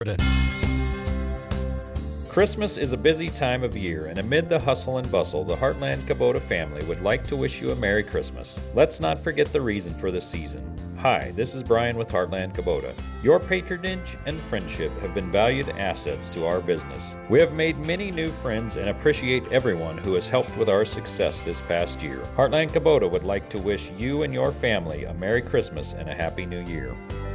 Christmas is a busy time of year, and amid the hustle and bustle, the Heartland Kubota family would like to wish you a Merry Christmas. Let's not forget the reason for the season. Hi, this is Brian with Heartland Kubota. Your patronage and friendship have been valued assets to our business. We have made many new friends and appreciate everyone who has helped with our success this past year. Heartland Kubota would like to wish you and your family a Merry Christmas and a Happy New Year.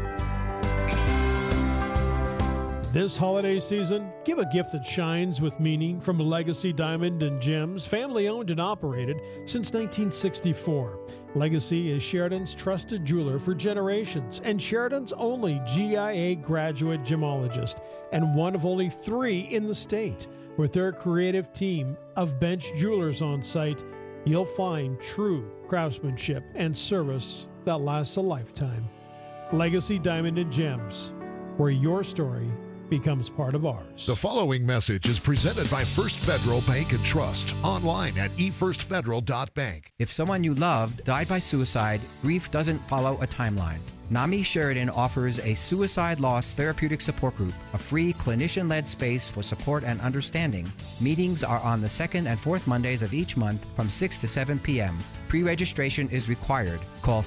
This holiday season, give a gift that shines with meaning from Legacy Diamond and Gems, family owned and operated since 1964. Legacy is Sheridan's trusted jeweler for generations and Sheridan's only GIA graduate gemologist, and one of only 3 in the state. With their creative team of bench jewelers on site, you'll find true craftsmanship and service that lasts a lifetime. Legacy Diamond and Gems, where your story becomes part of ours. The following message is presented by First Federal Bank and Trust, online at efirstfederal.bank. If someone you loved died by suicide, grief doesn't follow a timeline. NAMI Sheridan offers a suicide loss therapeutic support group, a free clinician-led space for support and understanding. Meetings are on the second and fourth Mondays of each month from 6 to 7 p.m. Pre-registration is required. Call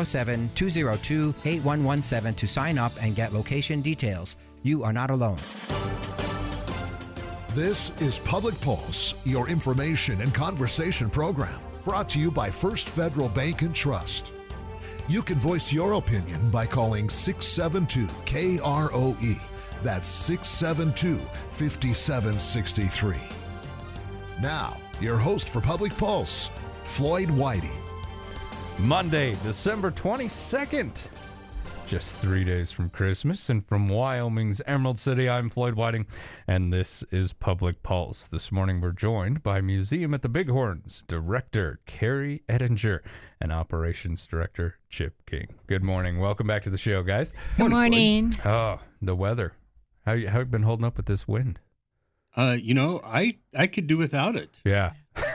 307-202-8117 to sign up and get location details. You are not alone. This is Public Pulse, your information and conversation program, brought to you by First Federal Bank and Trust. You can voice your opinion by calling 672-KROE. That's 672-5763. Now, your host for Public Pulse, Floyd Whiting. Monday, December 22nd. Just 3 days from Christmas, and from Wyoming's Emerald City, I'm Floyd Whiting, and this is Public Pulse. This morning we're joined by Museum at the Bighorns Director Carrie Ettinger and Operations Director Chip King. Good morning. Welcome back to the show, guys. Good morning. Oh, the weather. How you been holding up with this wind? I could do without it. Yeah.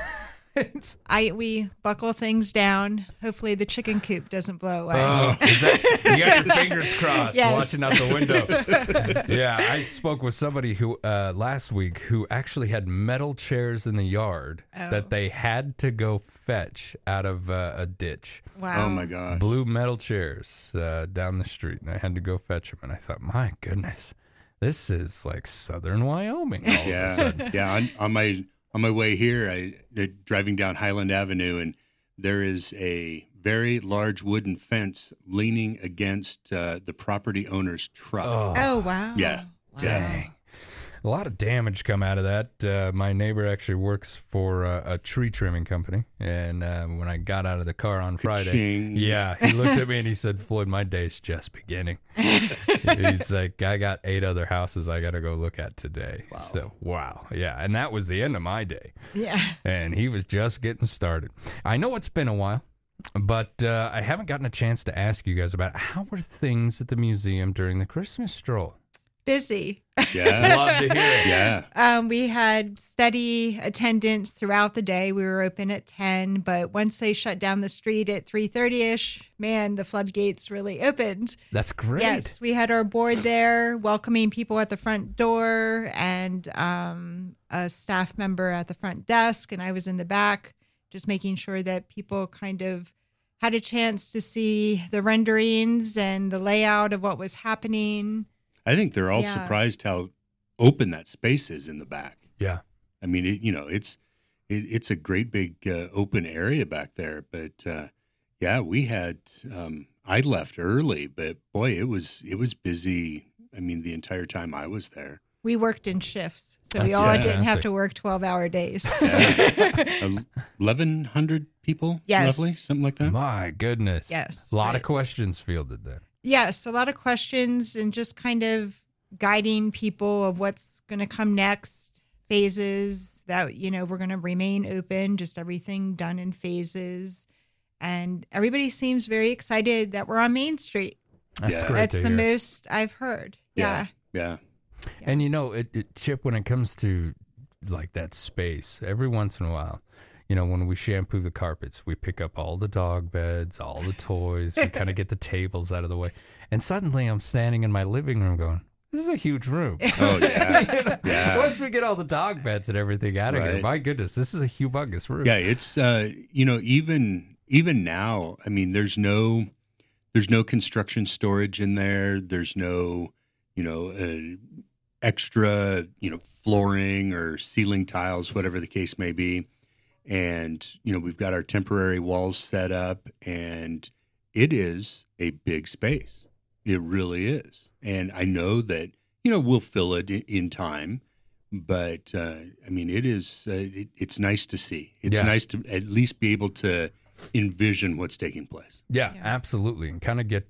We buckle things down. Hopefully the chicken coop doesn't blow away. Oh, you got your fingers crossed, yes. Watching out the window. Yeah, I spoke with somebody who last week who actually had metal chairs in the yard that they had to go fetch out of a ditch. Wow. Oh my gosh. Blue metal chairs down the street, and I had to go fetch them. And I thought, my goodness, this is like southern Wyoming all of a sudden. Yeah. On my way here, driving down Highland Avenue, and there is a very large wooden fence leaning against the property owner's truck. Oh, wow. Yeah. Wow. Dang. A lot of damage come out of that. My neighbor actually works for a tree trimming company, and when I got out of the car on Friday, Ka-ching. yeah, he looked at me and he said, "Floyd, my day's just beginning." He's like, "I got 8 other houses I got to go look at today." Wow. So, wow, yeah, and that was the end of my day. Yeah. And he was just getting started. I know it's been a while, but I haven't gotten a chance to ask you guys about how were things at the museum during the Christmas stroll. Busy. Yeah. Love to hear it. Yeah. We had steady attendance throughout the day. We were open at 10, but once they shut down the street at 3:30ish, man, the floodgates really opened. That's great. Yes, we had our board there welcoming people at the front door, and a staff member at the front desk, and I was in the back just making sure that people kind of had a chance to see the renderings and the layout of what was happening. I think they're all surprised how open that space is in the back. Yeah. I mean, it's a great big open area back there. But we had. I left early, but boy, it was busy. I mean, the entire time I was there. We worked in shifts, so That's we all fantastic. didn't have to work 12-hour days. 1,100 people, Yes. roughly, something like that. My goodness. Yes. A lot of Right. questions fielded there. Yes, a lot of questions and just kind of guiding people of what's going to come next, phases that, we're going to remain open, just everything done in phases. And everybody seems very excited that we're on Main Street. That's Yeah. great That's to the hear. most I've heard. Yeah. Yeah. And Chip, when it comes to like that space, every once in a while, when we shampoo the carpets, we pick up all the dog beds, all the toys, we kind of get the tables out of the way. And suddenly I'm standing in my living room going, this is a huge room. Oh, yeah. Yeah. Once we get all the dog beds and everything out of here, Right. my goodness, this is a humongous room. Yeah, it's even now, I mean, there's no construction storage in there. There's no, extra, flooring or ceiling tiles, whatever the case may be. And, we've got our temporary walls set up, and it is a big space. It really is. And I know that, we'll fill it in time. But, it is, it's nice to see. It's nice to at least be able to envision what's taking place. Yeah, absolutely. And kind of get,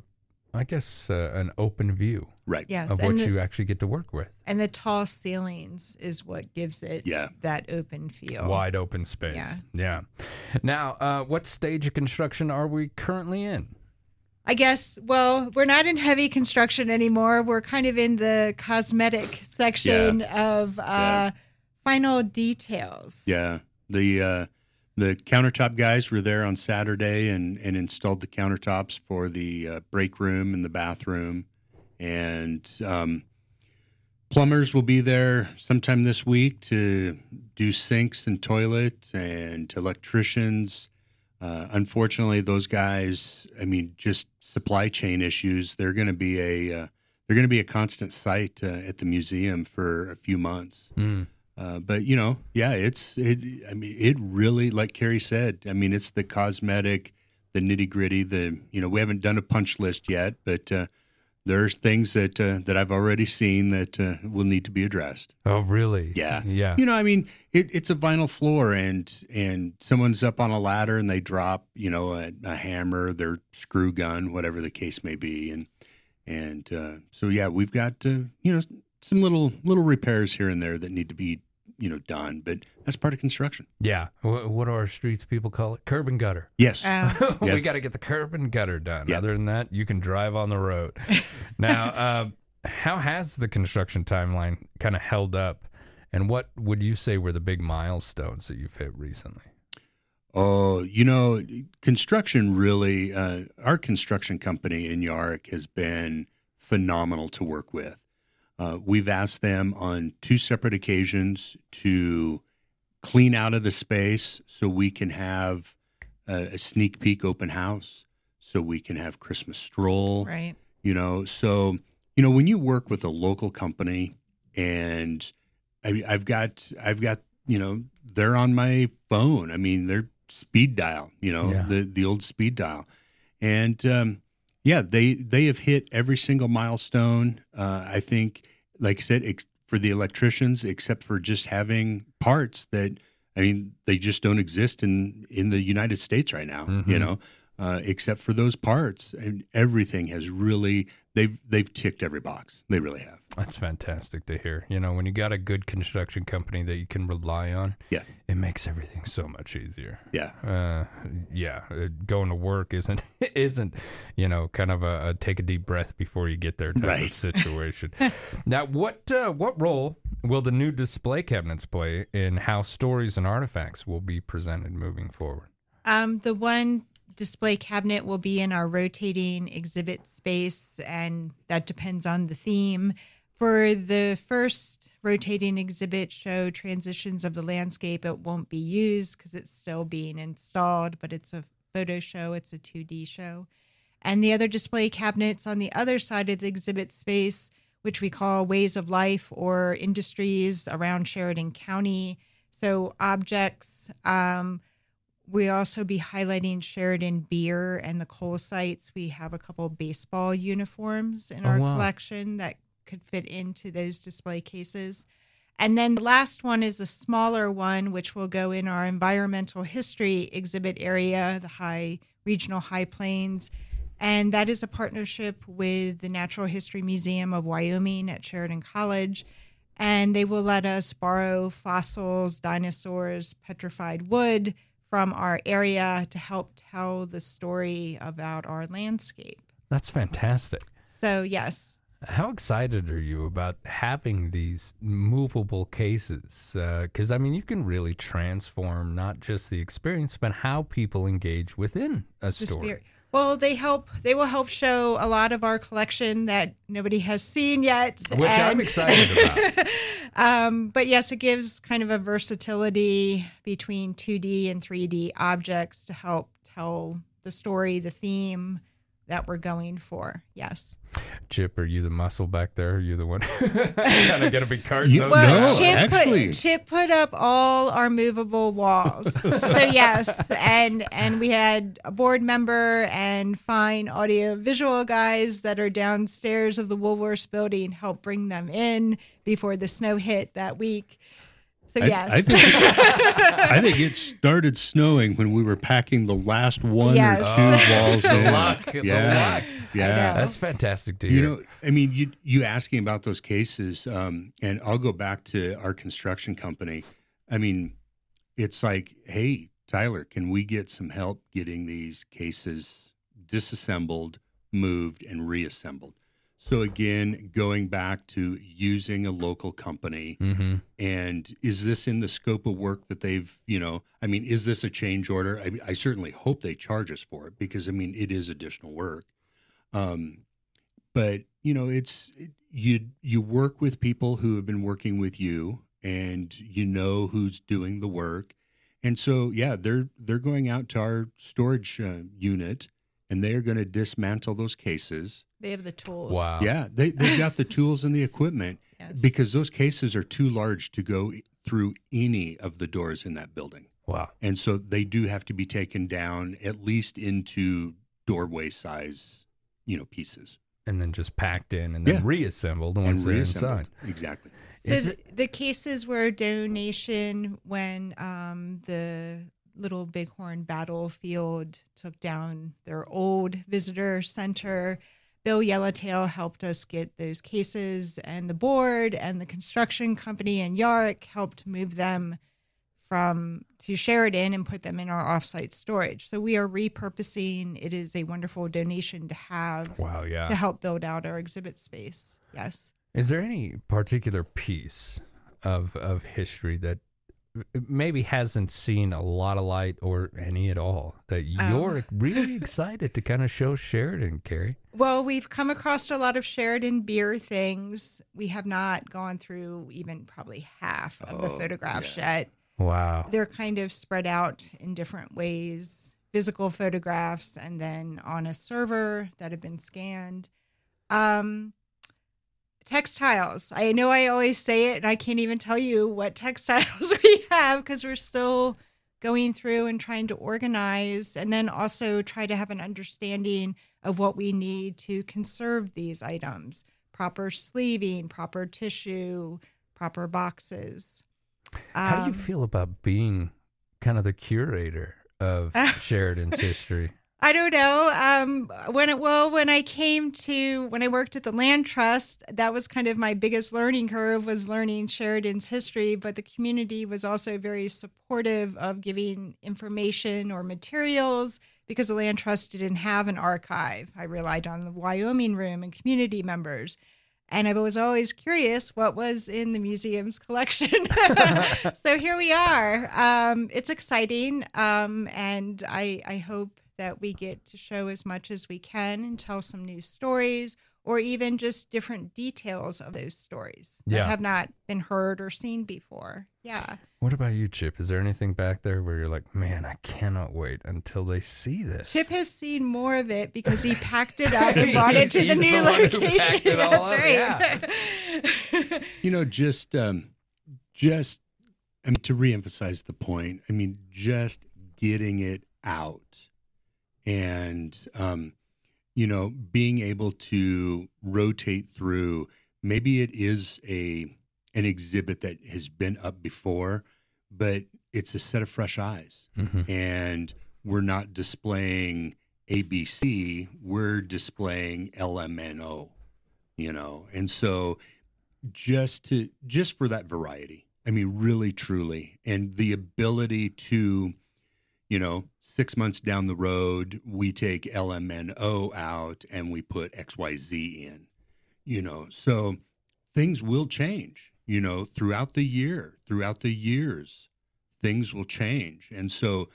an open view Right. Yes, of what you actually get to work with. And the tall ceilings is what gives it that open feel. Wide open space. Yeah. Now, what stage of construction are we currently in? I guess, well, we're not in heavy construction anymore. We're kind of in the cosmetic section of final details. Yeah. The countertop guys were there on Saturday and installed the countertops for the break room and the bathroom. And plumbers will be there sometime this week to do sinks and toilet, and electricians. Unfortunately, those guys, just supply chain issues. They're going to be a constant sight at the museum for a few months. But it really, like Carrie said, it's the cosmetic, the nitty gritty. We haven't done a punch list yet, but there's things that I've already seen that will need to be addressed. Oh, really? Yeah. Yeah. It's a vinyl floor, and someone's up on a ladder and they drop, a hammer, their screw gun, whatever the case may be. So we've got, some little repairs here and there that need to be, done, but that's part of construction. Yeah. What do our streets people call it? Curb and gutter. Yes. We got to get the curb and gutter done. Yeah. Other than that, you can drive on the road. Now, how has the construction timeline kind of held up, and what would you say were the big milestones that you've hit recently? Oh, construction really, our construction company in Yarrick has been phenomenal to work with. We've asked them on 2 separate occasions to clean out of the space so we can have a sneak peek open house, so we can have Christmas stroll. Right. So, when you work with a local company, and I've got, they're on my phone. They're speed dial, the old speed dial. And, they have hit every single milestone. I think, like I said, for the electricians, except for just having parts that, they just don't exist in the United States right now, except for those parts. And everything has really, they've ticked every box. They really have. That's fantastic to hear. When you got a good construction company that you can rely on, it makes everything so much easier. Yeah. Going to work isn't, kind of a take a deep breath before you get there type of situation. Now, what role will the new display cabinets play in how stories and artifacts will be presented moving forward? The one display cabinet will be in our rotating exhibit space, and that depends on the theme. For the first rotating exhibit show, Transitions of the Landscape, it won't be used because it's still being installed, but it's a photo show. It's a 2D show. And the other display cabinets on the other side of the exhibit space, which we call Ways of Life or Industries around Sheridan County. So objects. We'll also be highlighting Sheridan beer and the coal sites. We have a couple of baseball uniforms in our collection that could fit into those display cases. And then the last one is a smaller one, which will go in our environmental history exhibit area, the regional High Plains. And that is a partnership with the Natural History Museum of Wyoming at Sheridan College. And they will let us borrow fossils, dinosaurs, petrified wood from our area to help tell the story about our landscape. That's fantastic. So, yes. How excited are you about having these movable cases? Because, you can really transform not just the experience, but how people engage within a story. Well, they will help show a lot of our collection that nobody has seen yet. Which I'm excited about. But yes, it gives kind of a versatility between 2D and 3D objects to help tell the story, the theme that we're going for. Yes. Chip, are you the muscle back there? Are you the one kind of get a big cart? No, Chip put up all our movable walls. So yes, and we had a board member and fine audio visual guys that are downstairs of the Woolworths building help bring them in before the snow hit that week. So yes, I think it started snowing when we were packing the last one or two walls in. The luck. Yeah, that's fantastic to hear. I mean, you asking about those cases, and I'll go back to our construction company. I mean, it's like, hey, Tyler, can we get some help getting these cases disassembled, moved, and reassembled? So again, going back to using a local company, and is this in the scope of work that they've, I mean, is this a change order? I certainly hope they charge us for it because, I mean, it is additional work. But you work with people who have been working with you, and who's doing the work, and so they're going out to our storage unit, and they are going to dismantle those cases. They have the tools. Wow. Yeah, they've got the tools and the equipment because those cases are too large to go through any of the doors in that building. Wow. And so they do have to be taken down at least into doorway size, pieces. And then just packed in and then reassembled once they're inside. Exactly. So the cases were a donation when the Little Bighorn Battlefield took down their old visitor center. Bill Yellowtail helped us get those cases, and the board and the construction company in Yark helped move them to Sheridan and put them in our offsite storage. So we are repurposing. It is a wonderful donation to have. Wow, yeah. To help build out our exhibit space. Yes. Is there any particular piece of history that maybe hasn't seen a lot of light or any at all that you're really excited to kind of show Sheridan, Carrie? Well, we've come across a lot of Sheridan beer things. We have not gone through even probably half of the photographs yet. Wow. They're kind of spread out in different ways, physical photographs and then on a server that have been scanned. Textiles. I know I always say it, and I can't even tell you what textiles we have because we're still going through and trying to organize and then also try to have an understanding of what we need to conserve these items. Proper sleeving, proper tissue, proper boxes. How do you feel about being kind of the curator of Sheridan's history? I don't know. When I worked at the Land Trust, that was kind of my biggest learning curve, was learning Sheridan's history. But the community was also very supportive of giving information or materials because the Land Trust didn't have an archive. I relied on the Wyoming Room and community members. And I was always curious what was in the museum's collection. So here we are. It's exciting. And I hope that we get to show as much as we can and tell some new stories or even just different details of those stories that have not been heard or seen before. Yeah. What about you, Chip? Is there anything back there where you're like, man, I cannot wait until they see this? Chip has seen more of it because he packed it up and brought it to the new location. That's right. Yeah. Just to reemphasize the point, just getting it out. And, being able to rotate through, maybe it is an exhibit that has been up before, but it's a set of fresh eyes. Mm-hmm. And we're not displaying ABC, we're displaying LMNO, and so just for that variety, really, truly, and the ability to, 6 months down the road, we take LMNO out and we put XYZ in, so things will change, throughout the years, things will change. And so,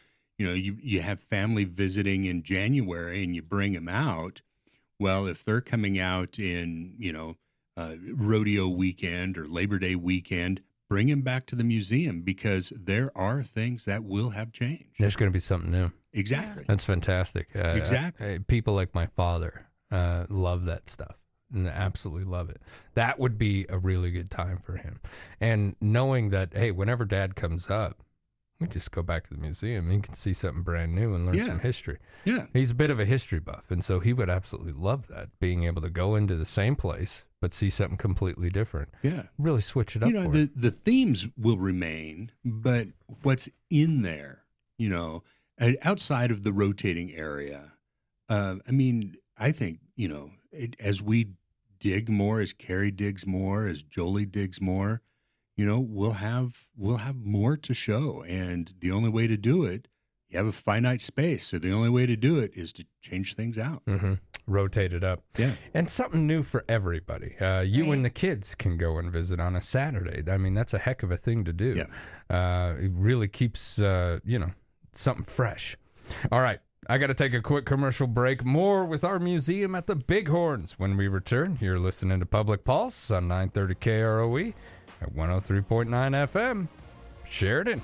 you have family visiting in January and you bring them out. Well, if they're coming out in, rodeo weekend or Labor Day weekend, bring them back to the museum because there are things that will have changed. There's going to be something new. Exactly. That's fantastic. Exactly. People like my father love that stuff and absolutely love it. That would be a really good time for him. And knowing that, hey, whenever Dad comes up, we just go back to the museum. He can see something brand new and learn some history. Yeah. He's a bit of a history buff, and so he would absolutely love that, being able to go into the same place but see something completely different. Yeah. Really switch it up for him. The themes will remain, but what's in there, outside of the rotating area, I think, as we dig more, as Carrie digs more, as Jolie digs more, we'll have more to show. And the only way to do it, you have a finite space. So the only way to do it is to change things out. Mm-hmm. Rotate it up. Yeah. And something new for everybody. You and the kids can go and visit on a Saturday. I mean, that's a heck of a thing to do. Yeah. It really keeps, something fresh. All right. I got to take a quick commercial break. More with our museum at the Bighorns. When we return, you're listening to Public Pulse on 930 KROE at 103.9 FM, Sheridan.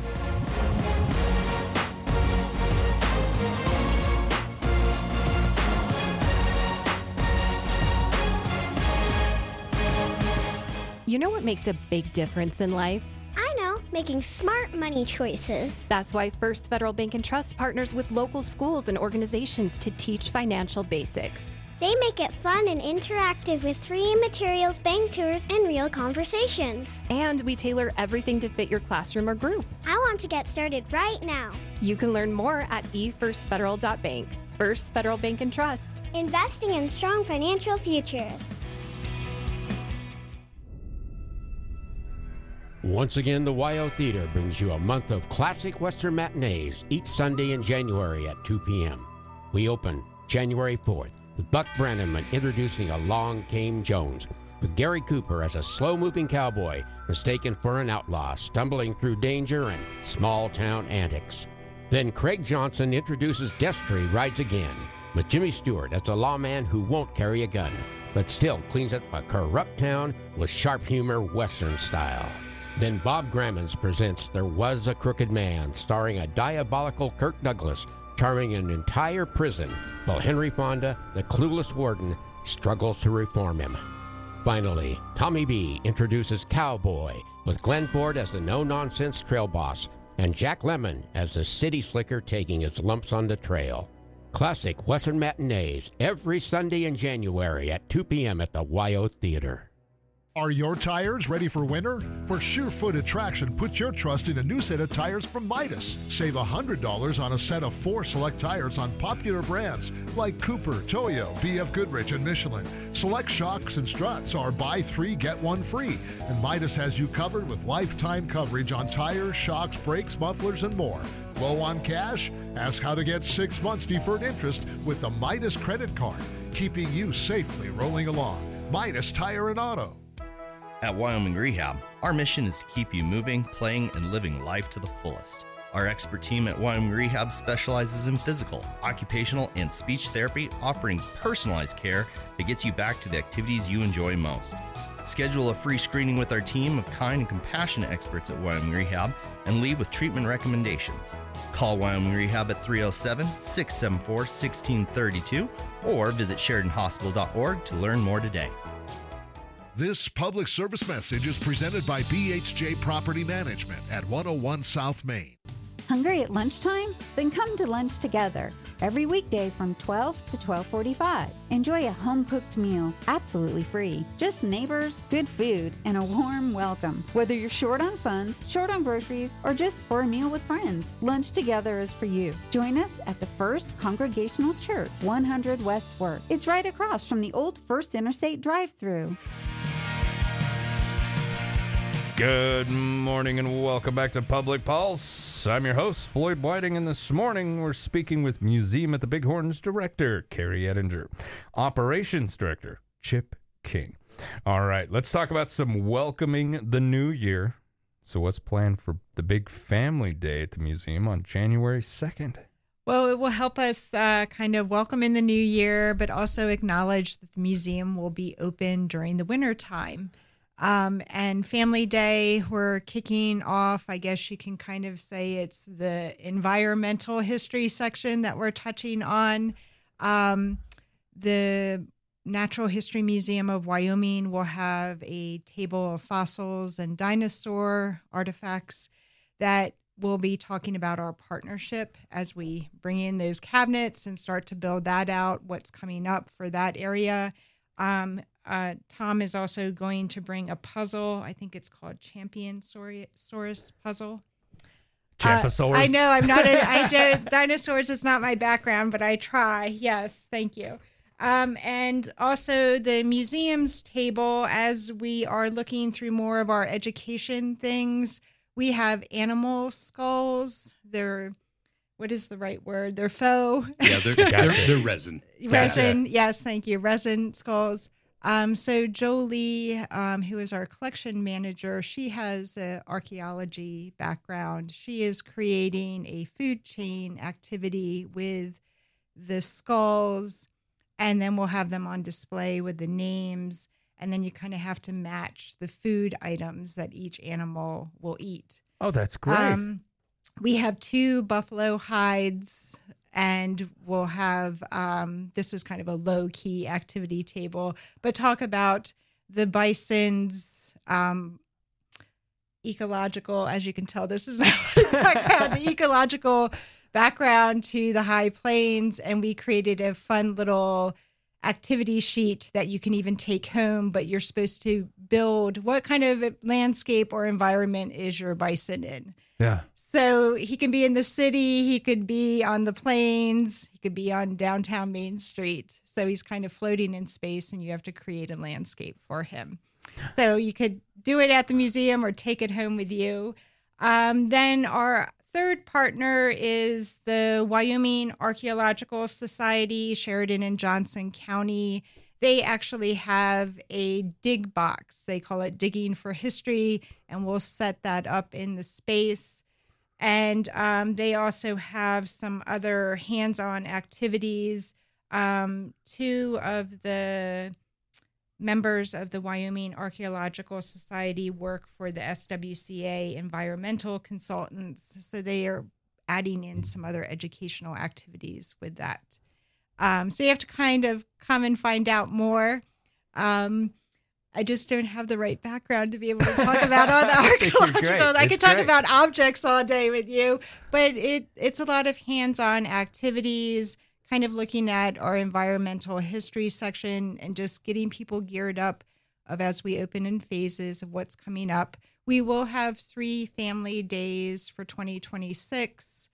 You know what makes a big difference in life? I know, making smart money choices. That's why First Federal Bank and Trust partners with local schools and organizations to teach financial basics. They make it fun and interactive with free materials, bank tours, and real conversations. And we tailor everything to fit your classroom or group. I want to get started right now. You can learn more at efirstfederal.bank. First Federal Bank and Trust. Investing in strong financial futures. Once again, the WYO Theater brings you a month of classic Western matinees each Sunday in January at 2 p.m. We open January 4th with Buck Brannaman introducing Along Came Jones, with Gary Cooper as a slow-moving cowboy mistaken for an outlaw stumbling through danger and small-town antics. Then Craig Johnson introduces Destry Rides Again, with Jimmy Stewart as the lawman who won't carry a gun, but still cleans up a corrupt town with sharp humor Western style. Then Bob Grammons presents There Was a Crooked Man, starring a diabolical Kirk Douglas charming an entire prison, while Henry Fonda, the clueless warden, struggles to reform him. Finally, Tommy B introduces Cowboy, with Glenn Ford as the no-nonsense trail boss, and Jack Lemmon as the city slicker taking his lumps on the trail. Classic Western matinees every Sunday in January at 2 p.m. at the WYO Theater. Are your tires ready for winter? For Surefoot Attraction, put your trust in a new set of tires from Midas. Save $100 on a set of 4 select tires on popular brands like Cooper, Toyo, BF Goodrich, and Michelin. Select shocks and struts are buy 3, get 1 free. And Midas has you covered with lifetime coverage on tires, shocks, brakes, mufflers, and more. Low on cash? Ask how to get 6 months deferred interest with the Midas credit card, keeping you safely rolling along. Midas Tire and Auto. At Wyoming Rehab, our mission is to keep you moving, playing, and living life to the fullest. Our expert team at Wyoming Rehab specializes in physical, occupational, and speech therapy, offering personalized care that gets you back to the activities you enjoy most. Schedule a free screening with our team of kind and compassionate experts at Wyoming Rehab and leave with treatment recommendations. Call Wyoming Rehab at 307-674-1632 or visit SheridanHospital.org to learn more today. This public service message is presented by BHJ Property Management at 101 South Main. Hungry at lunchtime? Then come to lunch together. Every weekday from 12 to 12:45. Enjoy a home-cooked meal, absolutely free. Just neighbors, good food, and a warm welcome. Whether you're short on funds, short on groceries, or just for a meal with friends, lunch together is for you. Join us at the First Congregational Church, 100 West Work. It's right across from the old First Interstate drive-thru. Good morning and welcome back to Public Pulse. I'm your host, Floyd Whiting, and this morning we're speaking with Museum at the Bighorns Director, Carrie Ettinger, Operations Director, Chip King. All right, let's talk about some welcoming the new year, So what's planned for the big family day at the museum on January 2nd? Well, it will help us kind of welcome in the new year, but also acknowledge that the museum will be open during the winter time. And Family Day, we're kicking off, I guess you can kind of say it's the environmental history section that we're touching on. The Natural History Museum of Wyoming will have a table of fossils and dinosaur artifacts that we'll be talking about our partnership as we bring in those cabinets and start to build that out, what's coming up for that area. Tom is also going to bring a puzzle. I think it's called Champiosaurus puzzle. Champiosaurus? I know, dinosaurs is not my background, but I try. Yes, thank you. And also the museum's table, as we are looking through more of our education things, we have animal skulls. They're, what is the right word? They're faux. Yeah, they're resin. Resin, yes, thank you. Resin skulls. So Jolie, who is our collection manager, she has an archaeology background. She is creating a food chain activity with the skulls, and then we'll have them on display with the names. And then you kind of have to match the food items that each animal will eat. Oh, that's great. We have 2 buffalo hides, and we'll have, this is kind of a low-key activity table, but talk about the bison's ecological, as you can tell, this is the ecological background to the high plains, and we created a fun little activity sheet that you can even take home, but you're supposed to build what kind of landscape or environment is your bison in. Yeah. So he can be in the city, he could be on the plains, he could be on downtown Main Street. So he's kind of floating in space, and you have to create a landscape for him. So you could do it at the museum or take it home with you. Then our third partner is the Wyoming Archaeological Society, Sheridan and Johnson County. They actually have a dig box. They call it Digging for History, and we'll set that up in the space. And they also have some other hands-on activities. 2 of the members of the Wyoming Archaeological Society work for the SWCA environmental consultants, so they are adding in some other educational activities with that. So you have to kind of come and find out more. I just don't have the right background to be able to talk about all the archaeological. I could talk about objects all day with you, but it's a lot of hands-on activities, kind of looking at our environmental history section and just getting people geared up of as we open in phases of what's coming up. We will have 3 family days for 2026.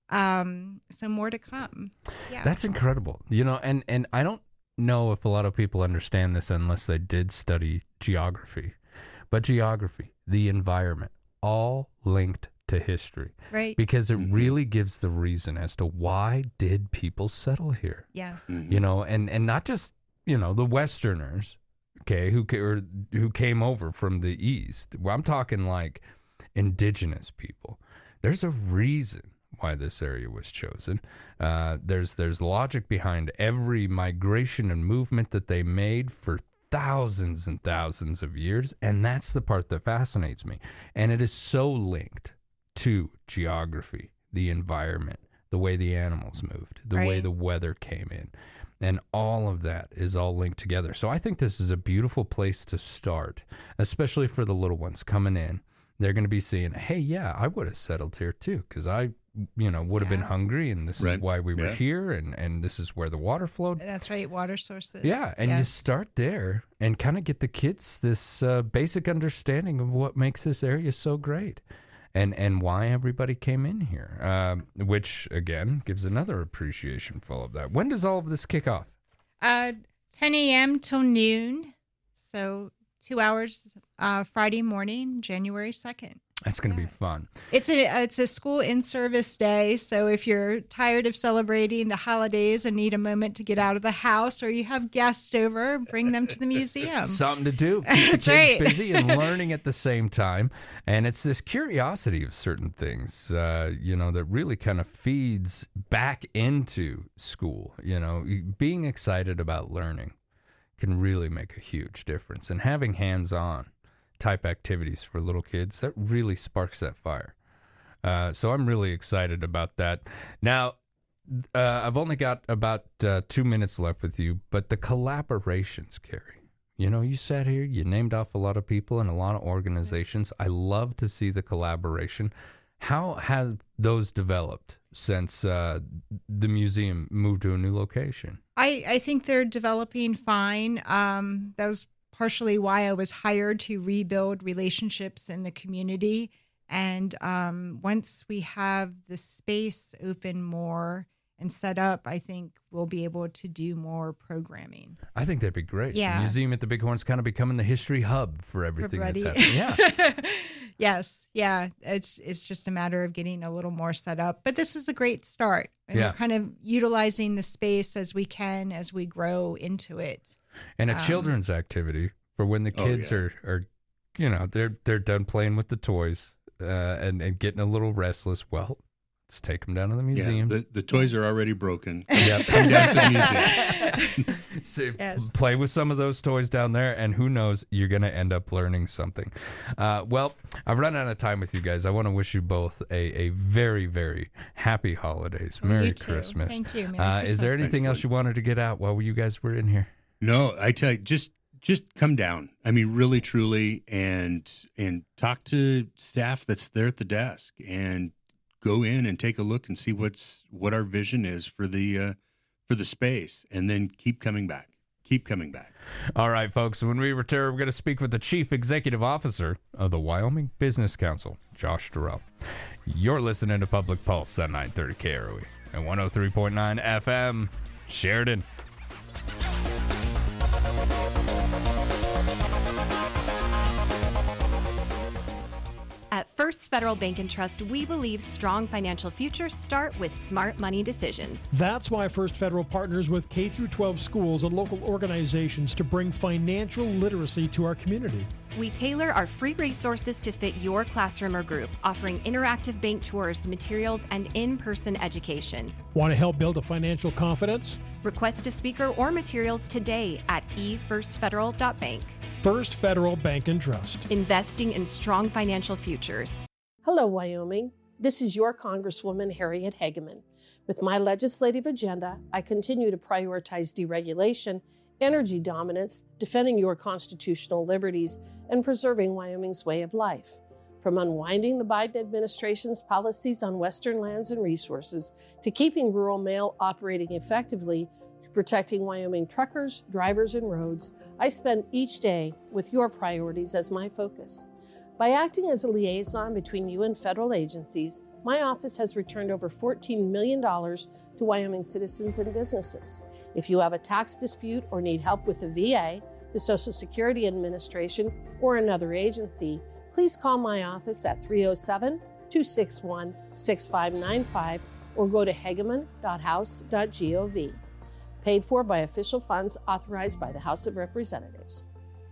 So more to come. Yeah. That's incredible. You know, and I don't know if a lot of people understand this unless they did study geography. But geography, the environment, all linked to history. Right. Because it really gives the reason as to why did people settle here. Yes. You know, and not just, you know, the Westerners, okay, who came over from the East. Well, I'm talking like indigenous people. There's a reason why this area was chosen. There's logic behind every migration and movement that they made for thousands and thousands of years, and that's the part that fascinates me. And it is so linked to geography, the environment, the way the animals moved, the way the weather came in, and all of that is all linked together. So I think this is a beautiful place to start, especially for the little ones coming in. They're going to be seeing, hey, yeah, I would have settled here too, because I, you know, would have been hungry, and this is why we were here, and this is where the water flowed. That's right, water sources. Yeah, and you start there and kind of get the kids this basic understanding of what makes this area so great. And why everybody came in here, which, again, gives another appreciation for all of that. When does all of this kick off? 10 a.m. till noon, so 2 hours Friday morning, January 2nd. That's going to be fun. It's a school in-service day, so if you're tired of celebrating the holidays and need a moment to get out of the house, or you have guests over, bring them to the museum. Something to do. Keep the kids right. busy and learning at the same time. And it's this curiosity of certain things, that really kind of feeds back into school. Being excited about learning can really make a huge difference. And having hands-on type activities for little kids, that really sparks that fire. So I'm really excited about that. Now, I've only got about 2 minutes left with you, but the collaborations, Carrie. You sat here, you named off a lot of people and a lot of organizations. I love to see the collaboration. How have those developed since the museum moved to a new location? I think they're developing fine. That was partially why I was hired to rebuild relationships in the community. And once we have the space open more and set up, I think we'll be able to do more programming. I think that'd be great. Yeah. The museum at the Bighorn's kind of becoming the history hub for everything that's happening. Yeah. Yes. Yeah. It's just a matter of getting a little more set up. But this is a great start. And we're kind of utilizing the space as we can as we grow into it. And a children's activity for when the kids are they're done playing with the toys and getting a little restless. Well, let's take them down to the museum. Yeah, the toys are already broken. Come down to the museum. So play with some of those toys down there, and who knows, you're going to end up learning something. Well, I've run out of time with you guys. I want to wish you both a very, very happy holidays. Merry Christmas. Thank you. Merry Christmas. Is there anything else you wanted to get out while you guys were in here? No, I tell you, just come down. I mean, really, truly, and talk to staff that's there at the desk, and go in and take a look and see what our vision is for the space, and then keep coming back. Keep coming back. All right, folks. When we return, we're going to speak with the Chief Executive Officer of the Wyoming Business Council, Josh Durrell. You're listening to Public Pulse at 930 KROE and 103.9 FM, Sheridan. At First Federal Bank and Trust, we believe strong financial futures start with smart money decisions. That's why First Federal partners with K-12 schools and local organizations to bring financial literacy to our community. We tailor our free resources to fit your classroom or group, offering interactive bank tours, materials, and in-person education. Want to help build a financial confidence? Request a speaker or materials today at efirstfederal.bank. First Federal Bank and Trust. Investing in strong financial futures. Hello, Wyoming. This is your Congresswoman, Harriet Hageman. With my legislative agenda, I continue to prioritize deregulation, energy dominance, defending your constitutional liberties, and preserving Wyoming's way of life. From unwinding the Biden administration's policies on Western lands and resources to keeping rural mail operating effectively, protecting Wyoming truckers, drivers, and roads, I spend each day with your priorities as my focus. By acting as a liaison between you and federal agencies, my office has returned over $14 million to Wyoming citizens and businesses. If you have a tax dispute or need help with the VA, the Social Security Administration, or another agency, please call my office at 307-261-6595 or go to hageman.house.gov. Paid for by official funds authorized by the House of Representatives.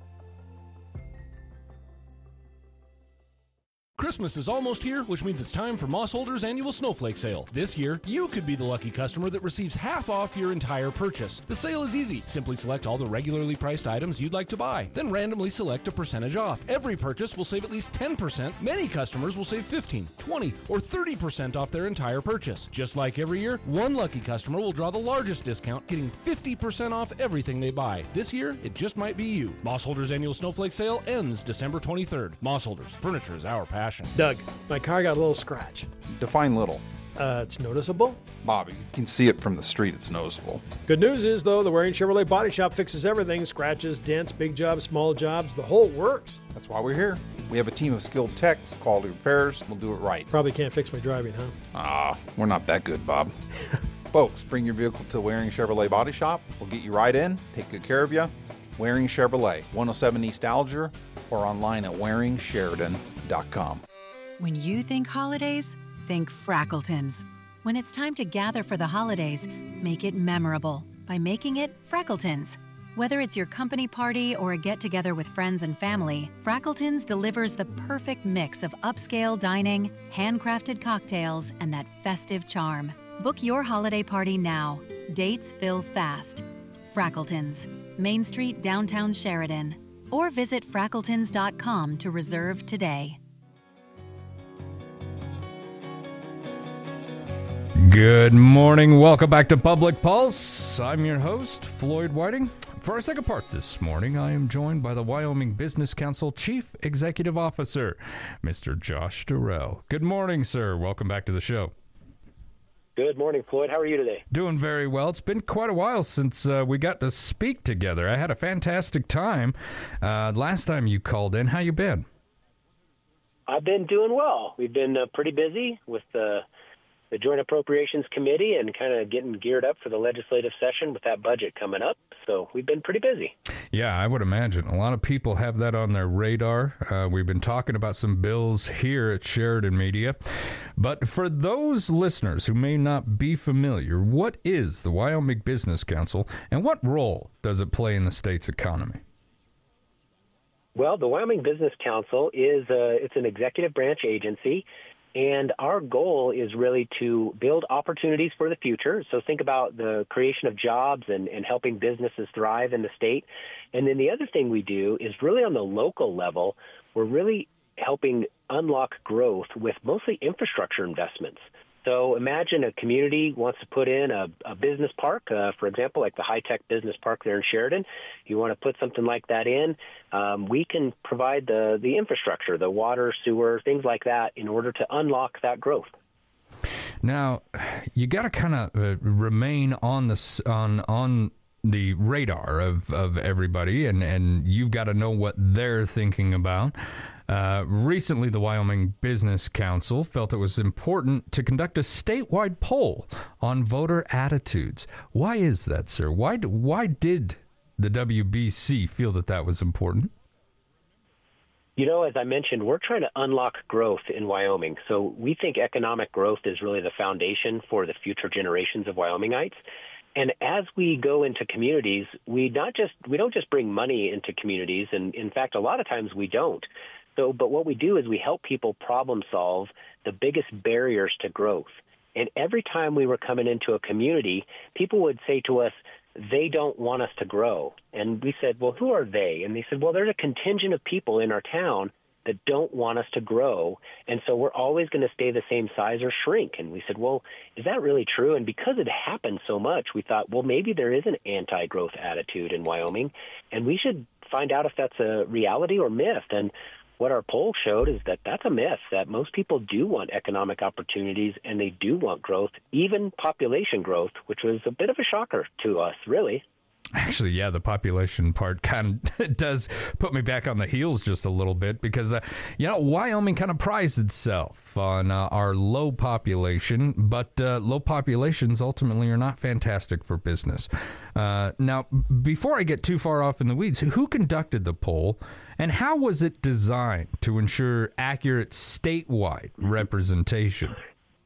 Christmas is almost here, which means it's time for Moss Holders' annual snowflake sale. This year, you could be the lucky customer that receives half off your entire purchase. The sale is easy. Simply select all the regularly priced items you'd like to buy, then randomly select a percentage off. Every purchase will save at least 10%. Many customers will save 15, 20, or 30% off their entire purchase. Just like every year, one lucky customer will draw the largest discount, getting 50% off everything they buy. This year, it just might be you. Moss Holders' annual snowflake sale ends December 23rd. Moss Holders, furniture is our passion. Doug, my car got a little scratch. Define little. It's noticeable. Bobby, you can see it from the street. It's noticeable. Good news is, though, the Waring Chevrolet Body Shop fixes everything. Scratches, dents, big jobs, small jobs. The whole works. That's why we're here. We have a team of skilled techs, quality repairs. We'll do it right. Probably can't fix my driving, huh? We're not that good, Bob. Folks, bring your vehicle to Waring Chevrolet Body Shop. We'll get you right in, take good care of you. Waring Chevrolet, 107 East Alger, or online at waringsheridan.com. When you think holidays, think Frackletons. When it's time to gather for the holidays, make it memorable by making it Frackletons. Whether it's your company party or a get-together with friends and family, Frackletons delivers the perfect mix of upscale dining, handcrafted cocktails, and that festive charm. Book your holiday party now. Dates fill fast. Frackletons, Main Street, downtown Sheridan. Or visit frackletons.com to reserve today. Good morning. Welcome back to Public Pulse. I'm your host, Floyd Whiting. For our second part this morning, I am joined by the Wyoming Business Council Chief Executive Officer, Mr. Josh Durrell. Good morning, sir. Welcome back to the show. Good morning, Floyd. How are you today? Doing very well. It's been quite a while since we got to speak together. I had a fantastic time last time you called in. How you been? I've been doing well. We've been pretty busy with the Joint Appropriations Committee and kind of getting geared up for the legislative session with that budget coming up. So we've been pretty busy. Yeah, I would imagine. A lot of people have that on their radar. We've been talking about some bills here at Sheridan Media. But for those listeners who may not be familiar, what is the Wyoming Business Council and what role does it play in the state's economy? Well, the Wyoming Business Council it's an executive branch agency. And our goal is really to build opportunities for the future. So think about the creation of jobs and helping businesses thrive in the state. And then the other thing we do is really on the local level, we're really helping unlock growth with mostly infrastructure investments. So imagine a community wants to put in a business park, for example, like the high-tech business park there in Sheridan. You want to put something like that in, we can provide the infrastructure, the water, sewer, things like that in order to unlock that growth. Now, you got to kind of remain on the radar of everybody, and you've got to know what they're thinking about. Recently, the Wyoming Business Council felt it was important to conduct a statewide poll on voter attitudes. Why is that, sir? Why did the WBC feel that was important? You know, as I mentioned, we're trying to unlock growth in Wyoming. So we think economic growth is really the foundation for the future generations of Wyomingites. And as we go into communities, we don't just bring money into communities, and in fact, a lot of times we don't. But what we do is we help people problem solve the biggest barriers to growth. And every time we were coming into a community, people would say to us, they don't want us to grow. And we said, well, who are they? And they said, well, there's a contingent of people in our town that don't want us to grow. And so we're always going to stay the same size or shrink. And we said, well, is that really true? And because it happens so much, we thought, well, maybe there is an anti-growth attitude in Wyoming, and we should find out if that's a reality or myth. And what our poll showed is that that's a myth, that most people do want economic opportunities and they do want growth, even population growth, which was a bit of a shocker to us, really. Actually, yeah, the population part kind of does put me back on the heels just a little bit because, Wyoming kind of prides itself on our low population, but low populations ultimately are not fantastic for business. Now, before I get too far off in the weeds, who conducted the poll and how was it designed to ensure accurate statewide representation?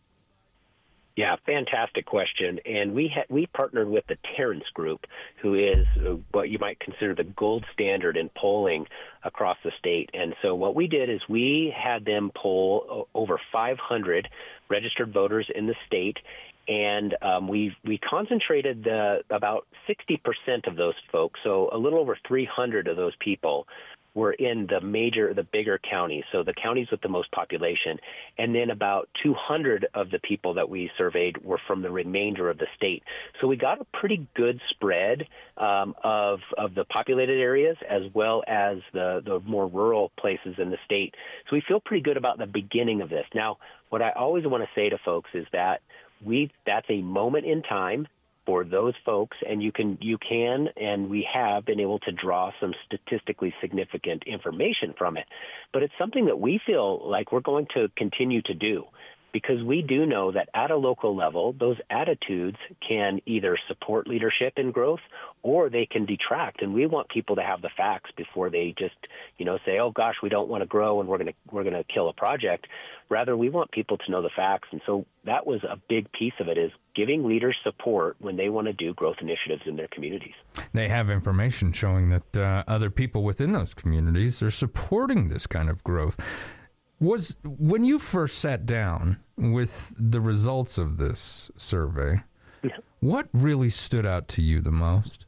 Yeah, fantastic question. And we partnered with the Terrence Group, who is what you might consider the gold standard in polling across the state. And so what we did is we had them poll over 500 registered voters in the state. And we concentrated about 60% of those folks, so a little over 300 of those people were in the bigger counties, so the counties with the most population. And then about 200 of the people that we surveyed were from the remainder of the state. So we got a pretty good spread of the populated areas as well as the more rural places in the state. So we feel pretty good about the beginning of this. Now, what I always want to say to folks is that that's a moment in time for those folks, and you can and we have been able to draw some statistically significant information from it. But it's something that we feel like we're going to continue to do. because we do know that at a local level, those attitudes can either support leadership and growth or they can detract. And we want people to have the facts before they just, say, oh gosh, we don't want to grow and we're going to kill a project. Rather, we want people to know the facts. And so that was a big piece of it, is giving leaders support when they want to do growth initiatives in their communities. They have information showing that other people within those communities are supporting this kind of growth. When you first sat down with the results of this survey, what really stood out to you the most?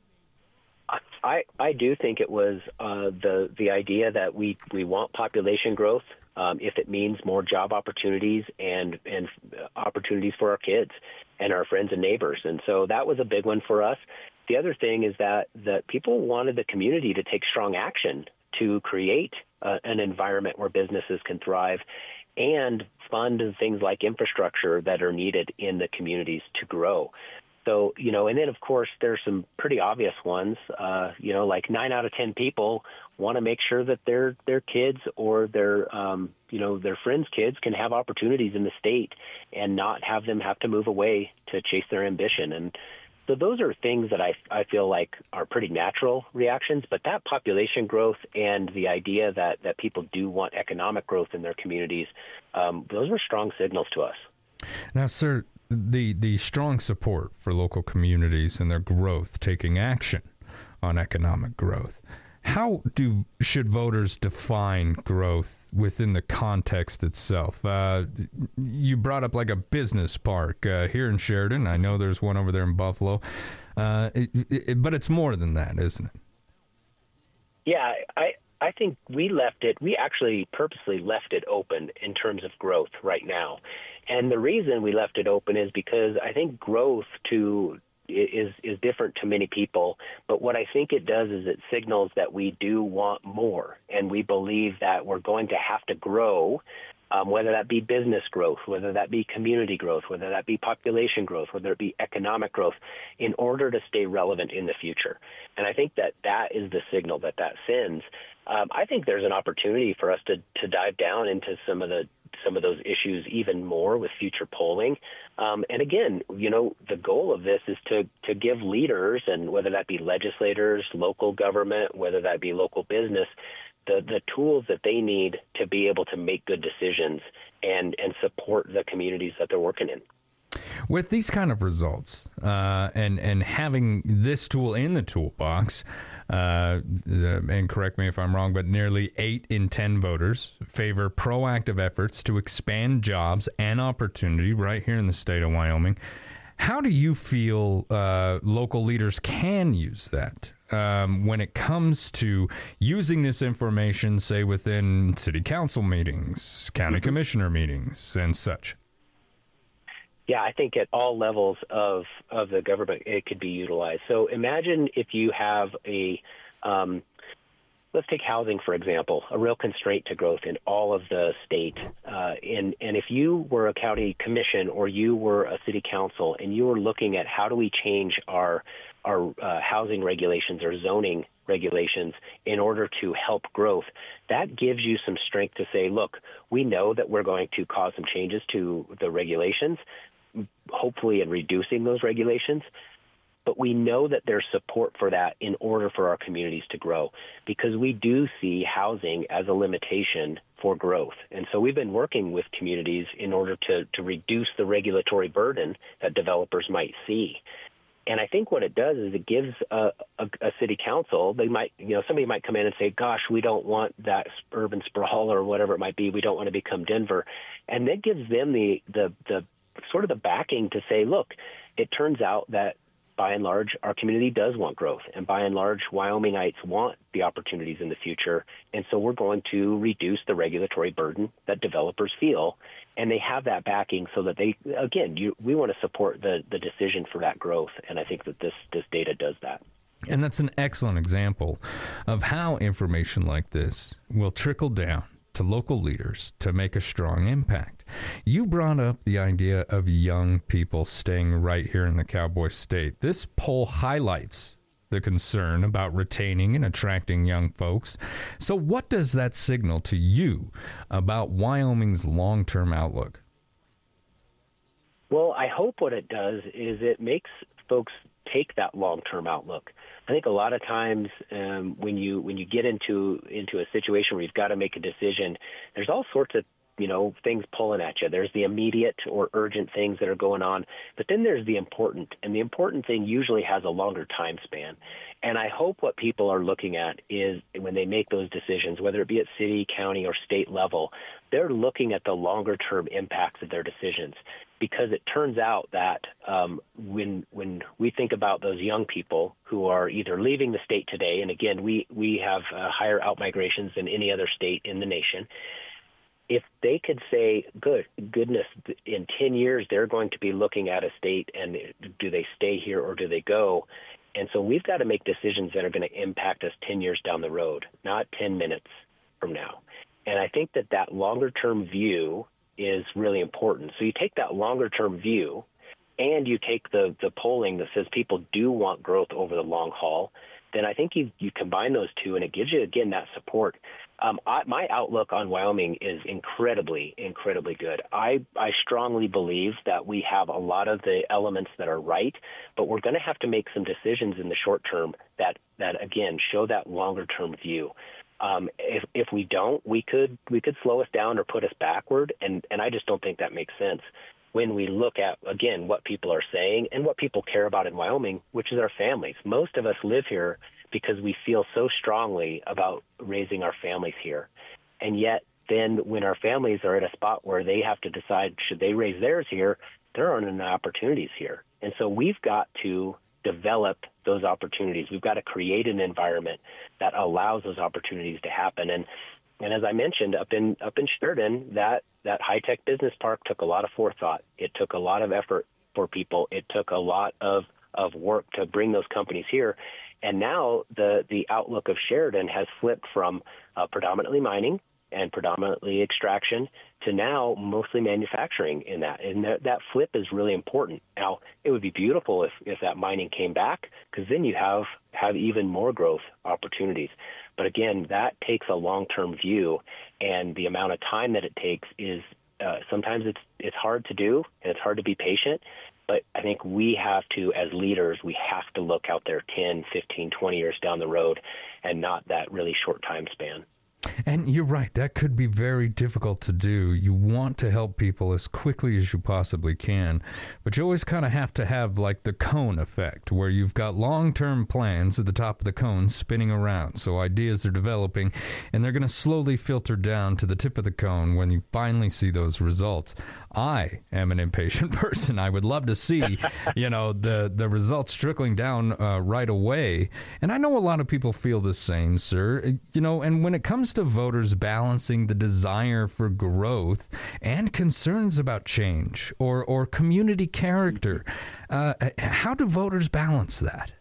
I do think it was the idea that we want population growth if it means more job opportunities and opportunities for our kids and our friends and neighbors. And so that was a big one for us. The other thing is that people wanted the community to take strong action to create an environment where businesses can thrive and fund things like infrastructure that are needed in the communities to grow. So, and then, of course, there's some pretty obvious ones, like 9 out of 10 people want to make sure that their kids or their friends' kids can have opportunities in the state and not have them have to move away to chase their ambition. And so those are things that I feel like are pretty natural reactions, but that population growth and the idea that people do want economic growth in their communities, those were strong signals to us. Now, sir, the strong support for local communities and their growth taking action on economic growth, how should voters define growth within the context itself? You brought up like a business park here in Sheridan. I know there's one over there in Buffalo, but it's more than that, isn't it? Yeah, I think we actually purposely left it open in terms of growth right now. And the reason we left it open is because I think growth is different to many people. But what I think it does is it signals that we do want more, and we believe that we're going to have to grow, whether that be business growth, whether that be community growth, whether that be population growth, whether it be economic growth, in order to stay relevant in the future. And I think that is the signal that sends. I think there's an opportunity for us to dive down into some of those issues even more with future polling. And again, the goal of this is to give leaders, and whether that be legislators, local government, whether that be local business, the tools that they need to be able to make good decisions and support the communities that they're working in. With these kind of results and having this tool in the toolbox, and correct me if I'm wrong, but nearly 8 in 10 voters favor proactive efforts to expand jobs and opportunity right here in the state of Wyoming. How do you feel local leaders can use that when it comes to using this information, say, within city council meetings, county commissioner meetings, and such? Yeah, I think at all levels of the government, it could be utilized. So imagine if you have let's take housing, for example, a real constraint to growth in all of the state. And if you were a county commission or you were a city council and you were looking at how do we change our housing regulations or zoning regulations in order to help growth, that gives you some strength to say, look, we know that we're going to cause some changes to the regulations, hopefully in reducing those regulations, but we know that there's support for that in order for our communities to grow, because we do see housing as a limitation for growth. And so we've been working with communities in order to reduce the regulatory burden that developers might see. And I think what it does is it gives a city council, somebody might come in and say, gosh, we don't want that urban sprawl or whatever it might be. We don't want to become Denver. And that gives them the sort of the backing to say, look, it turns out that by and large, our community does want growth. And by and large, Wyomingites want the opportunities in the future. And so we're going to reduce the regulatory burden that developers feel. And they have that backing so that we want to support the decision for that growth. And I think that this data does that. And that's an excellent example of how information like this will trickle down to local leaders to make a strong impact. You brought up the idea of young people staying right here in the Cowboy State. This poll highlights the concern about retaining and attracting young folks. So what does that signal to you about Wyoming's long-term outlook? Well, I hope what it does is it makes folks take that long-term outlook. I think a lot of times when you get into a situation where you've got to make a decision, there's all sorts of things pulling at you. There's the immediate or urgent things that are going on, but then there's the important, and the important thing usually has a longer time span. And I hope what people are looking at is when they make those decisions, whether it be at city, county, or state level, they're looking at the longer term impacts of their decisions. Because it turns out that when we think about those young people who are either leaving the state today, and again, we have higher outmigrations than any other state in the nation, if they could say, goodness, in 10 years, they're going to be looking at a state and do they stay here or do they go? And so we've got to make decisions that are going to impact us 10 years down the road, not 10 minutes from now. And I think that longer term view is really important. So you take that longer term view and you take the polling that says people do want growth over the long haul, then I think you combine those two and it gives you, again, that support. My outlook on Wyoming is incredibly, incredibly good. I strongly believe that we have a lot of the elements that are right, but we're going to have to make some decisions in the short term that again, show that longer term view. If we don't, we could slow us down or put us backward, and I just don't think that makes sense when we look at, again, what people are saying and what people care about in Wyoming, which is our families. Most of us live here because we feel so strongly about raising our families here. And yet then when our families are at a spot where they have to decide, should they raise theirs here, there aren't enough opportunities here. And so we've got to develop those opportunities. We've got to create an environment that allows those opportunities to happen. And as I mentioned, up in Sheridan, that high-tech business park took a lot of forethought. It took a lot of effort for people. It took a lot of work to bring those companies here. And now the outlook of Sheridan has flipped from predominantly mining and predominantly extraction to now mostly manufacturing in that. And that flip is really important. Now, it would be beautiful if that mining came back, because then you have even more growth opportunities. But again, that takes a long-term view, and the amount of time that it takes is sometimes it's hard to do, and it's hard to be patient. But I think we have to, as leaders, we have to look out there 10, 15, 20 years down the road and not that really short time span. And you're right, that could be very difficult to do. You want to help people as quickly as you possibly can, but you always kind of have to have like the cone effect, where you've got long-term plans at the top of the cone spinning around. So ideas are developing, and they're going to slowly filter down to the tip of the cone when you finally see those results. I am an impatient person. I would love to see, the results trickling down right away. And I know a lot of people feel the same, sir. And when it comes to voters balancing the desire for growth and concerns about change or community character, how do voters balance that?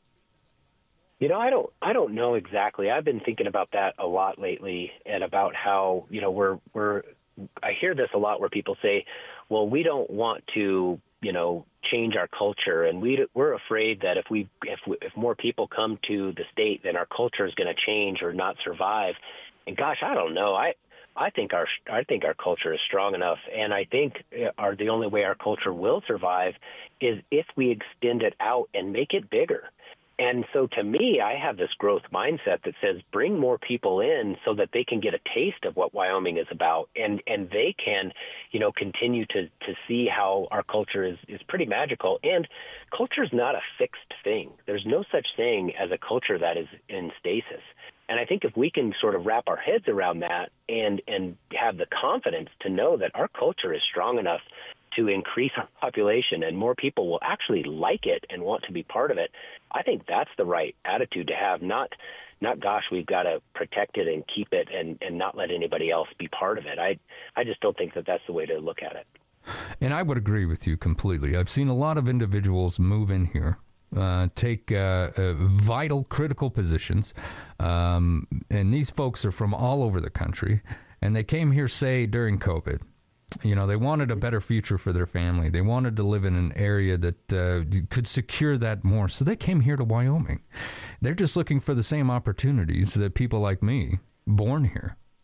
I don't know exactly. I've been thinking about that a lot lately, and about how I hear this a lot where people say, well, we don't want to change our culture, and we're afraid that if more people come to the state, then our culture is going to change or not survive. And gosh, I don't know. I think our culture is strong enough, and I think the only way our culture will survive is if we extend it out and make it bigger. And so to me, I have this growth mindset that says bring more people in so that they can get a taste of what Wyoming is about, and they can, continue to see how our culture is pretty magical. And culture is not a fixed thing. There's no such thing as a culture that is in stasis. And I think if we can sort of wrap our heads around that and have the confidence to know that our culture is strong enough to increase our population and more people will actually like it and want to be part of it, I think that's the right attitude to have, not gosh, we've got to protect it and keep it and not let anybody else be part of it. I just don't think that that's the way to look at it. And I would agree with you completely. I've seen a lot of individuals move in here, take vital, critical positions, and these folks are from all over the country, and they came here, say, during COVID. They wanted a better future for their family. They wanted to live in an area that could secure that more. So they came here to Wyoming. They're just looking for the same opportunities that people like me, born here,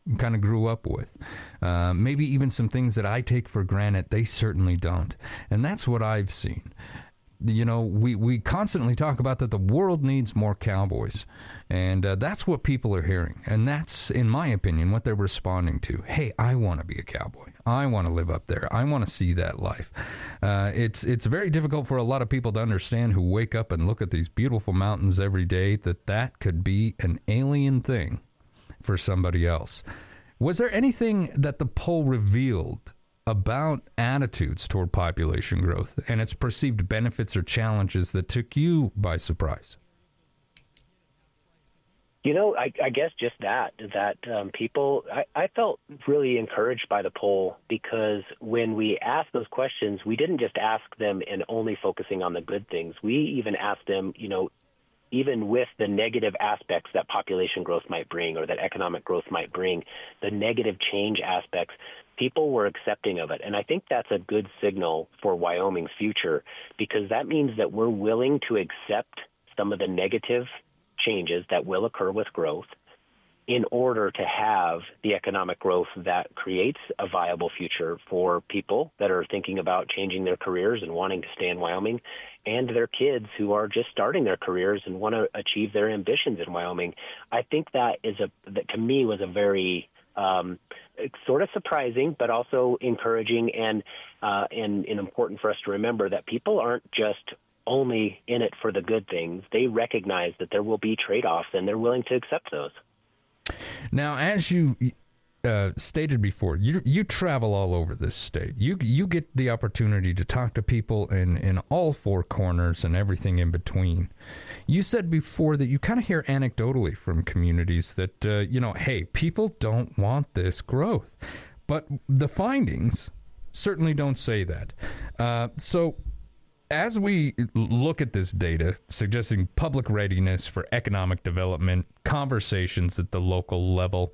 kind of grew up with. Maybe even some things that I take for granted, they certainly don't. And that's what I've seen. You know, we constantly talk about that the world needs more cowboys. And that's what people are hearing. And that's, in my opinion, what they're responding to. Hey, I want to be a cowboy. I want to live up there. I want to see that life. It's very difficult for a lot of people to understand who wake up and look at these beautiful mountains every day that could be an alien thing for somebody else. Was there anything that the poll revealed about attitudes toward population growth and its perceived benefits or challenges that took you by surprise? You know, I guess just that people, I felt really encouraged by the poll, because when we asked those questions, we didn't just ask them and only focusing on the good things. We even asked them, you know, even with the negative aspects that population growth might bring or that economic growth might bring, the negative change aspects, people were accepting of it. And I think that's a good signal for Wyoming's future, because that means that we're willing to accept some of the negative changes that will occur with growth in order to have the economic growth that creates a viable future for people that are thinking about changing their careers and wanting to stay in Wyoming, and their kids who are just starting their careers and want to achieve their ambitions in Wyoming. I think that to me was a very sort of surprising, but also encouraging and important for us to remember that people aren't just only in it for the good things. They recognize that there will be trade-offs, and they're willing to accept those. Now, as you stated before, you travel all over this state. You get the opportunity to talk to people in all four corners and everything in between. You said before that you kind of hear anecdotally from communities that, hey, people don't want this growth. But the findings certainly don't say that. So as we look at this data suggesting public readiness for economic development, conversations at the local level,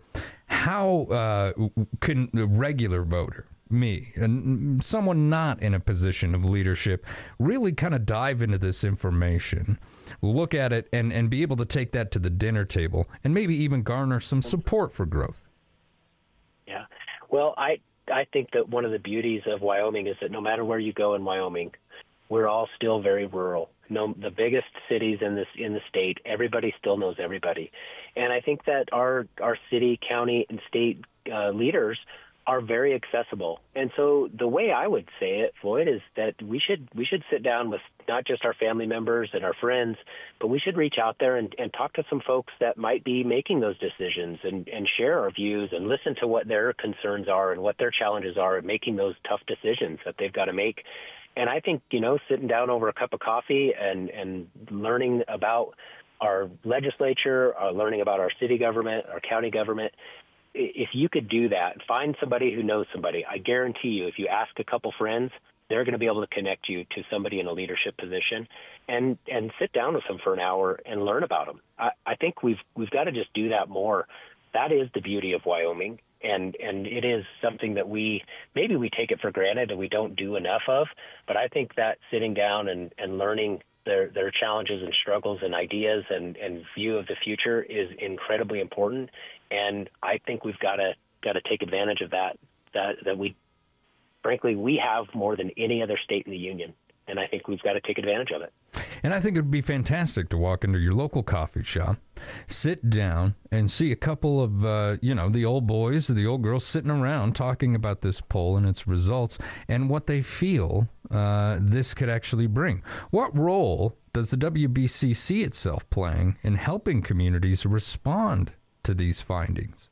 how can a regular voter, me, and someone not in a position of leadership, really kind of dive into this information, look at it, and be able to take that to the dinner table and maybe even garner some support for growth? Yeah. Well, I think that one of the beauties of Wyoming is that no matter where you go in Wyoming, we're all still very rural. The biggest cities in the state, everybody still knows everybody. And I think that our city, county, and state leaders are very accessible. And so the way I would say it, Floyd, is that we should sit down with not just our family members and our friends, but we should reach out there and talk to some folks that might be making those decisions and share our views and listen to what their concerns are and what their challenges are in making those tough decisions that they've got to make. And I think, sitting down over a cup of coffee and learning about our legislature, learning about our city government, our county government, if you could do that, find somebody who knows somebody, I guarantee you, if you ask a couple friends, they're going to be able to connect you to somebody in a leadership position and sit down with them for an hour and learn about them. I think we've got to just do that more. That is the beauty of Wyoming. And it is something that maybe we take it for granted and we don't do enough of. But I think that sitting down and learning their challenges and struggles and ideas and view of the future is incredibly important. And I think we've got to take advantage of that we, frankly, we have more than any other state in the union. And I think we've got to take advantage of it. And I think it would be fantastic to walk into your local coffee shop, sit down, and see a couple of, the old boys or the old girls sitting around talking about this poll and its results and what they feel this could actually bring. What role does the WBC see itself playing in helping communities respond to these findings?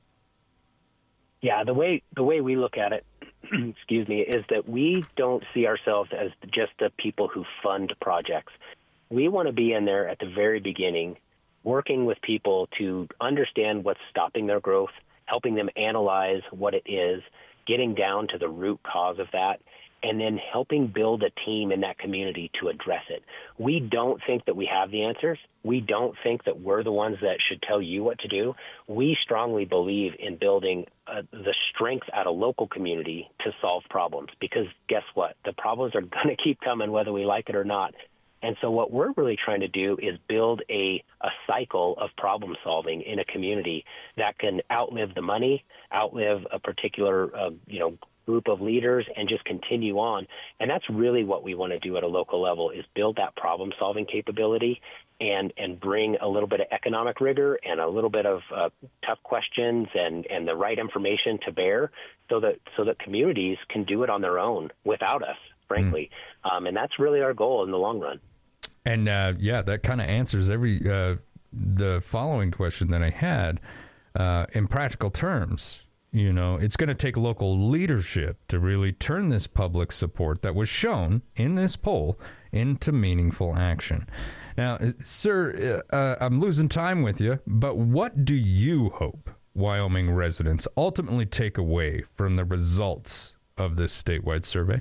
Yeah, the way we look at it, excuse me, is that we don't see ourselves as just the people who fund projects. We want to be in there at the very beginning, working with people to understand what's stopping their growth, helping them analyze what it is, getting down to the root cause of that, and then helping build a team in that community to address it. We don't think that we have the answers. We don't think that we're the ones that should tell you what to do. We strongly believe in building the strength at a local community to solve problems, because guess what? The problems are going to keep coming whether we like it or not. And so what we're really trying to do is build a cycle of problem solving in a community that can outlive the money, outlive a particular group of leaders, and just continue on. And that's really what we want to do at a local level, is build that problem solving capability and bring a little bit of economic rigor and a little bit of tough questions and the right information to bear so that communities can do it on their own without us, frankly. And that's really our goal in the long run. And that kind of answers the following question that I had. In practical terms, it's going to take local leadership to really turn this public support that was shown in this poll into meaningful action. Now, sir, I'm losing time with you, but what do you hope Wyoming residents ultimately take away from the results of this statewide survey?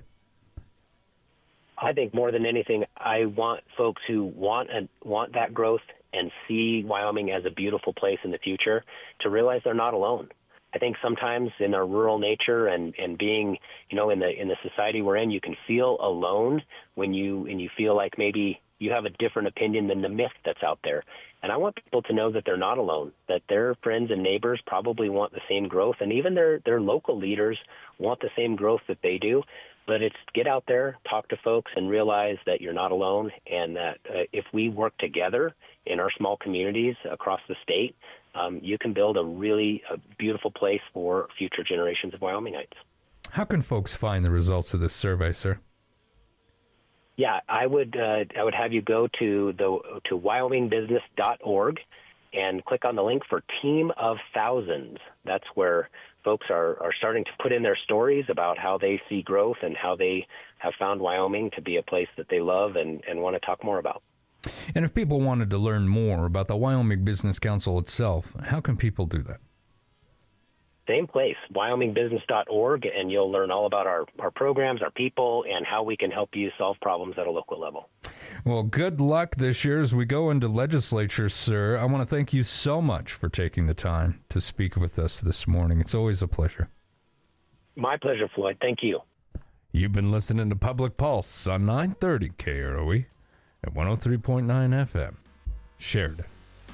I think more than anything, I want folks who want that growth and see Wyoming as a beautiful place in the future to realize they're not alone. I think sometimes in our rural nature and being, in the society we're in, you can feel alone when you feel like maybe you have a different opinion than the myth that's out there. And I want people to know that they're not alone, that their friends and neighbors probably want the same growth, and even their local leaders want the same growth that they do. But it's get out there, talk to folks, and realize that you're not alone, and that if we work together in our small communities across the state, you can build a beautiful place for future generations of Wyomingites. How can folks find the results of this survey, sir? Yeah, I would have you go to wyomingbusiness.org and click on the link for Team of Thousands. That's where folks are starting to put in their stories about how they see growth and how they have found Wyoming to be a place that they love and want to talk more about. And if people wanted to learn more about the Wyoming Business Council itself, how can people do that? Same place, wyomingbusiness.org, and you'll learn all about our programs, our people, and how we can help you solve problems at a local level. Well, good luck this year as we go into legislature, sir. I want to thank you so much for taking the time to speak with us this morning. It's always a pleasure. My pleasure, Floyd. Thank you. You've been listening to Public Pulse on 930 KROE at 103.9 FM, Sheridan.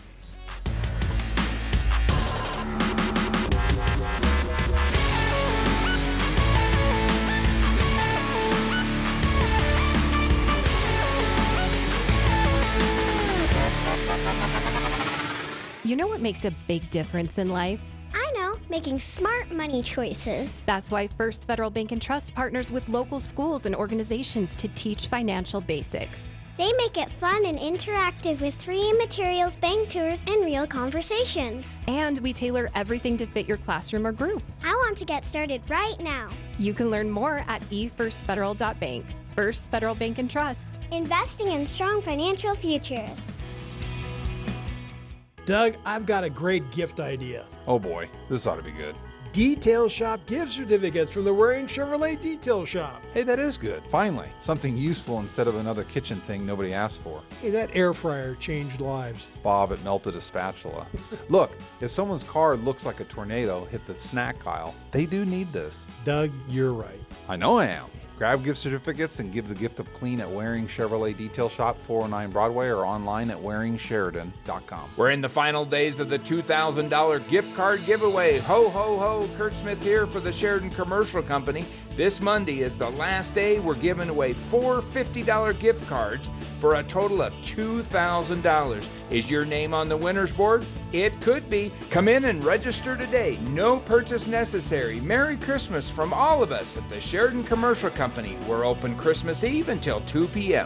You know what makes a big difference in life? I know, making smart money choices. That's why First Federal Bank and Trust partners with local schools and organizations to teach financial basics. They make it fun and interactive with free materials, bank tours, and real conversations. And we tailor everything to fit your classroom or group. I want to get started right now. You can learn more at efirstfederal.bank. First Federal Bank and Trust. Investing in strong financial futures. Doug, I've got a great gift idea. Oh boy, this ought to be good. Detail Shop gift certificates from the Waring Chevrolet Detail Shop. Hey, that is good. Finally, something useful instead of another kitchen thing nobody asked for. Hey, that air fryer changed lives. Bob, it melted a spatula. Look, if someone's car looks like a tornado hit the snack aisle, they do need this. Doug, you're right. I know I am. Grab gift certificates and give the gift of clean at Waring Chevrolet Detail Shop, 409 Broadway, or online at waringsheridan.com. We're in the final days of the $2,000 gift card giveaway. Ho, ho, ho. Kurt Smith here for the Sheridan Commercial Company. This Monday is the last day. We're giving away 4 $50 gift cards for a total of $2,000. Is your name on the winner's board? It could be. Come in and register today. No purchase necessary. Merry Christmas from all of us at the Sheridan Commercial Company. We're open Christmas Eve until 2 p.m.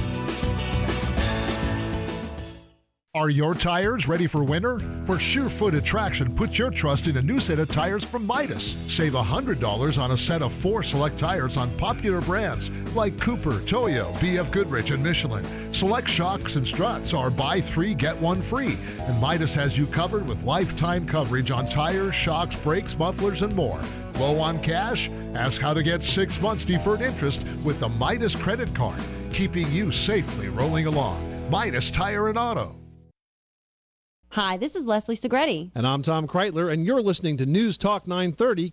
Are your tires ready for winter? For Surefoot Attraction, put your trust in a new set of tires from Midas. Save $100 on a set of 4 select tires on popular brands like Cooper, Toyo, BF Goodrich, and Michelin. Select shocks and struts are buy 3, get 1 free. And Midas has you covered with lifetime coverage on tires, shocks, brakes, mufflers, and more. Low on cash? Ask how to get 6 months deferred interest with the Midas credit card, keeping you safely rolling along. Midas Tire and Auto. Hi, this is Leslie Segretti. And I'm Tom Kreitler, and you're listening to News Talk 930